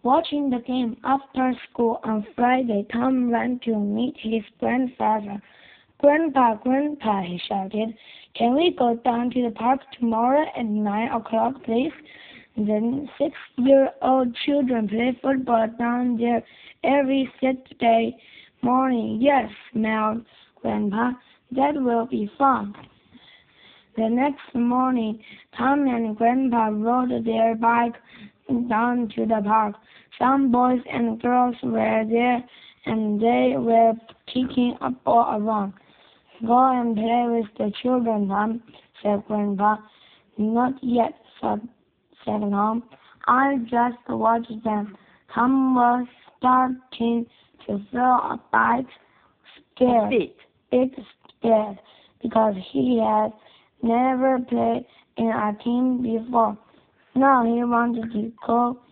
Watching the game after school on Friday, Tom ran to meet his grandfather. Grandpa, Grandpa, he shouted, can we go down to the park tomorrow at 9 o'clock, please? The 6-year-old children play football down there every Saturday morning. Yes, smiled Grandpa. That will be fun. The next morning, Tom and Grandpa rode their bike down to the park. Some boys and girls were there, and they were kicking a ball around. Go and play with the children, Tom, said Grandpa. Not yet, said Tom. I'll just watch them. Tom was starting to feel a bit scared, because he had never played in a team before. Now he wanted to go